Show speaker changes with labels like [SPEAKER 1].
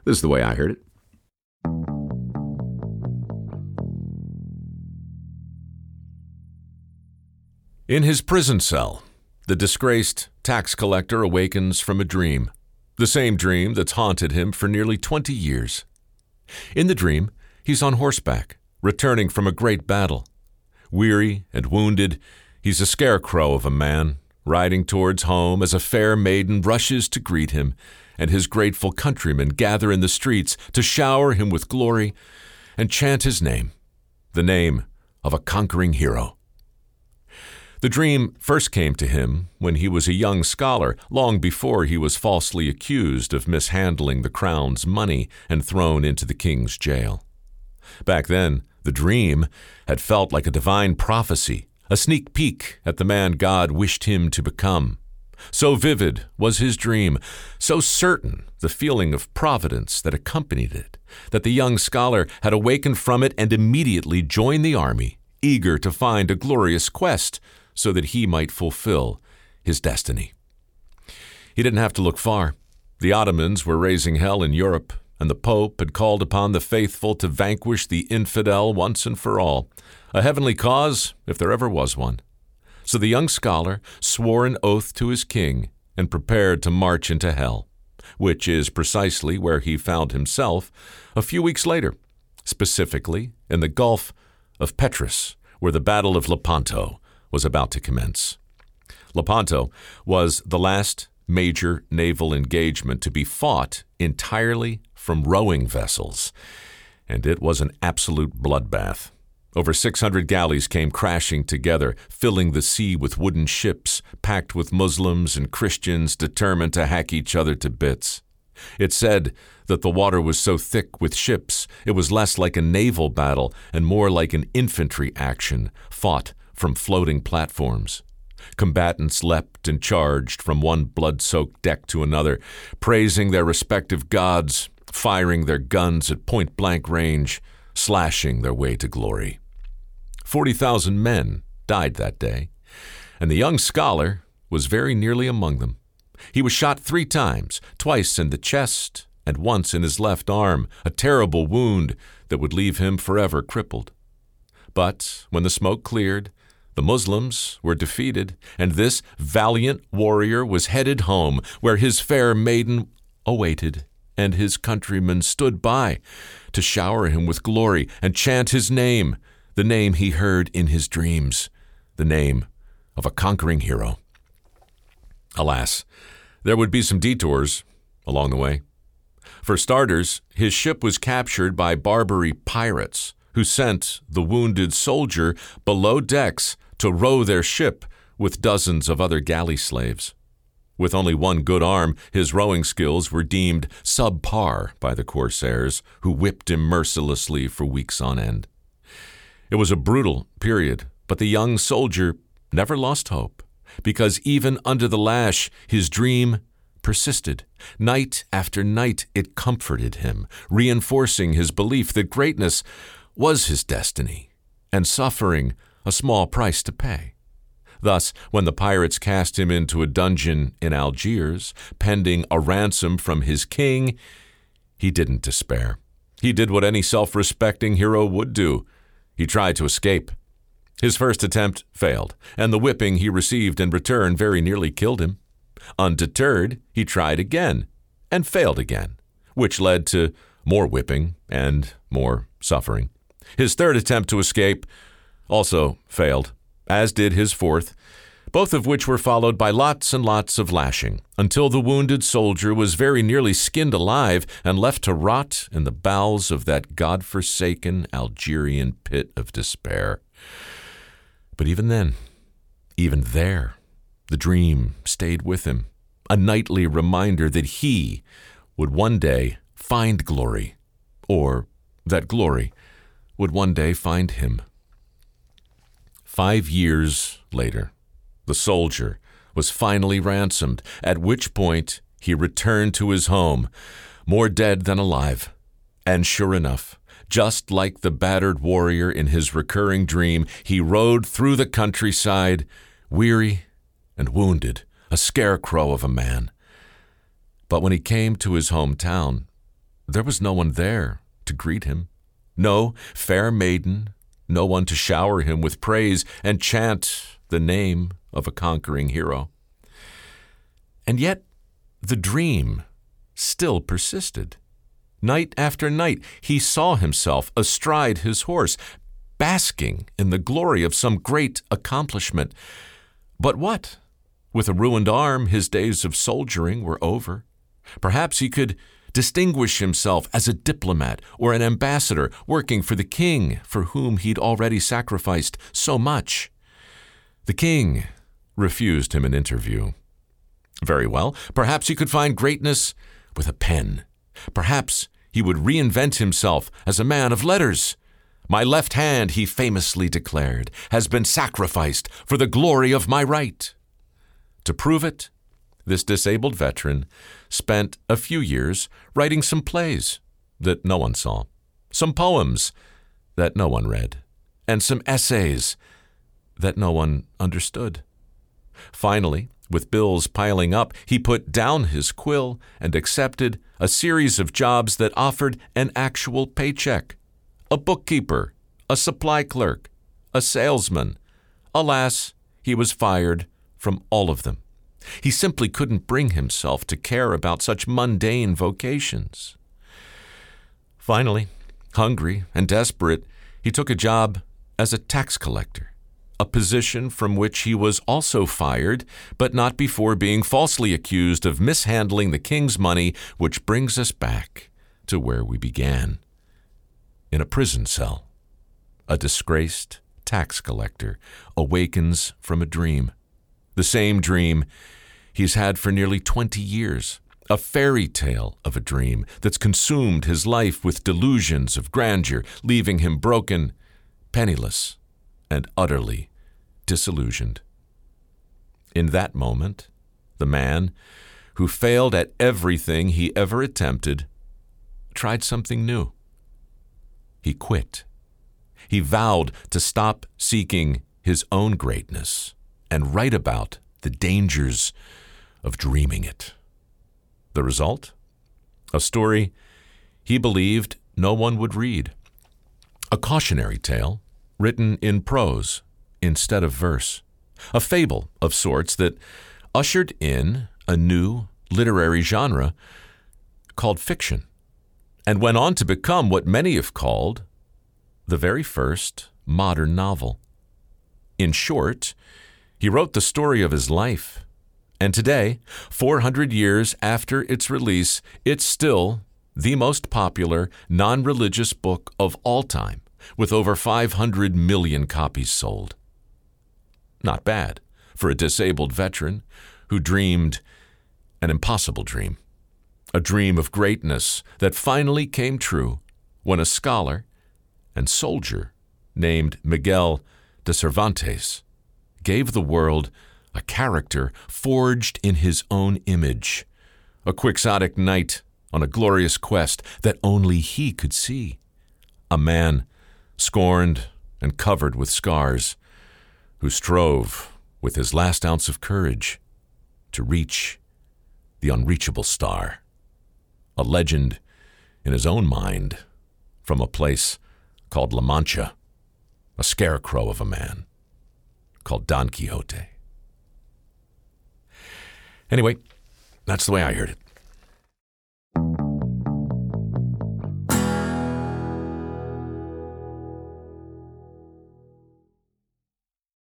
[SPEAKER 1] This is the way I heard it.
[SPEAKER 2] In his prison cell, the disgraced tax collector awakens from a dream, the same dream that's haunted him for nearly 20 years. In the dream, he's on horseback, returning from a great battle. Weary and wounded, he's a scarecrow of a man, riding towards home as a fair maiden rushes to greet him, and his grateful countrymen gather in the streets to shower him with glory and chant his name, the name of a conquering hero. The dream first came to him when he was a young scholar, long before he was falsely accused of mishandling the crown's money and thrown into the king's jail. Back then, the dream had felt like a divine prophecy, a sneak peek at the man God wished him to become. So vivid was his dream, so certain the feeling of providence that accompanied it, that the young scholar had awakened from it and immediately joined the army, eager to find a glorious quest so that he might fulfill his destiny. He didn't have to look far. The Ottomans were raising hell in Europe, and the Pope had called upon the faithful to vanquish the infidel once and for all, a heavenly cause if there ever was one. So the young scholar swore an oath to his king and prepared to march into hell, which is precisely where he found himself a few weeks later, specifically in the Gulf of Petrus, where the Battle of Lepanto was about to commence. Lepanto was the last major naval engagement to be fought entirely from rowing vessels, and it was an absolute bloodbath. Over 600 galleys came crashing together, filling the sea with wooden ships packed with Muslims and Christians determined to hack each other to bits. It said that the water was so thick with ships, it was less like a naval battle and more like an infantry action fought from floating platforms. Combatants leapt and charged from one blood-soaked deck to another, praising their respective gods, firing their guns at point-blank range, slashing their way to glory. 40,000 men died that day, and the young scholar was very nearly among them. He was shot 3 times, twice in the chest and once in his left arm, a terrible wound that would leave him forever crippled. But when the smoke cleared, the Muslims were defeated, and this valiant warrior was headed home, where his fair maiden awaited, and his countrymen stood by to shower him with glory and chant his name, the name he heard in his dreams, the name of a conquering hero. Alas, there would be some detours along the way. For starters, his ship was captured by Barbary pirates, who sent the wounded soldier below decks to row their ship with dozens of other galley slaves. With only one good arm, his rowing skills were deemed subpar by the corsairs, who whipped him mercilessly for weeks on end. It was a brutal period, but the young soldier never lost hope, because even under the lash, his dream persisted. Night after night, it comforted him, reinforcing his belief that greatness was his destiny, and suffering a small price to pay. Thus, when the pirates cast him into a dungeon in Algiers, pending a ransom from his king, he didn't despair. He did what any self-respecting hero would do. He tried to escape. His first attempt failed, and the whipping he received in return very nearly killed him. Undeterred, he tried again, and failed again, which led to more whipping and more suffering. His third attempt to escape also failed, as did his fourth, both of which were followed by lots and lots of lashing, until the wounded soldier was very nearly skinned alive and left to rot in the bowels of that God-forsaken Algerian pit of despair. But even then, even there, the dream stayed with him, a nightly reminder that he would one day find glory, or that glory would one day find him. 5 years later, the soldier was finally ransomed, at which point he returned to his home, more dead than alive. And sure enough, just like the battered warrior in his recurring dream, he rode through the countryside, weary and wounded, a scarecrow of a man. But when he came to his hometown, there was no one there to greet him, no fair maiden, no one to shower him with praise and chant the name of a conquering hero. And yet the dream still persisted. Night after night he saw himself astride his horse, basking in the glory of some great accomplishment. But what? With a ruined arm, his days of soldiering were over. Perhaps he could distinguish himself as a diplomat or an ambassador working for the king for whom he'd already sacrificed so much. The king refused him an interview. Very well, perhaps he could find greatness with a pen. Perhaps he would reinvent himself as a man of letters. My left hand, he famously declared, has been sacrificed for the glory of my right. To prove it, this disabled veteran spent a few years writing some plays that no one saw, some poems that no one read, and some essays that no one understood. Finally, with bills piling up, he put down his quill and accepted a series of jobs that offered an actual paycheck. A bookkeeper, a supply clerk, a salesman. Alas, he was fired from all of them. He simply couldn't bring himself to care about such mundane vocations. Finally, hungry and desperate, he took a job as a tax collector, a position from which he was also fired, but not before being falsely accused of mishandling the king's money, which brings us back to where we began. In a prison cell, a disgraced tax collector awakens from a dream. The same dream he's had for nearly 20 years, a fairy tale of a dream that's consumed his life with delusions of grandeur, leaving him broken, penniless, and utterly disillusioned. In that moment, the man, who failed at everything he ever attempted, tried something new. He quit. He vowed to stop seeking his own greatness and write about the dangers of dreaming it. The result? A story he believed no one would read. A cautionary tale written in prose instead of verse. A fable of sorts that ushered in a new literary genre called fiction, and went on to become what many have called the very first modern novel. In short, he wrote the story of his life, and today, 400 years after its release, it's still the most popular non-religious book of all time, with over 500 million copies sold. Not bad for a disabled veteran who dreamed an impossible dream, a dream of greatness that finally came true when a scholar and soldier named Miguel de Cervantes gave the world a character forged in his own image, a quixotic knight on a glorious quest that only he could see, a man scorned and covered with scars, who strove with his last ounce of courage to reach the unreachable star, a legend in his own mind from a place called La Mancha, a scarecrow of a man called Don Quixote. Anyway, that's the way I heard it.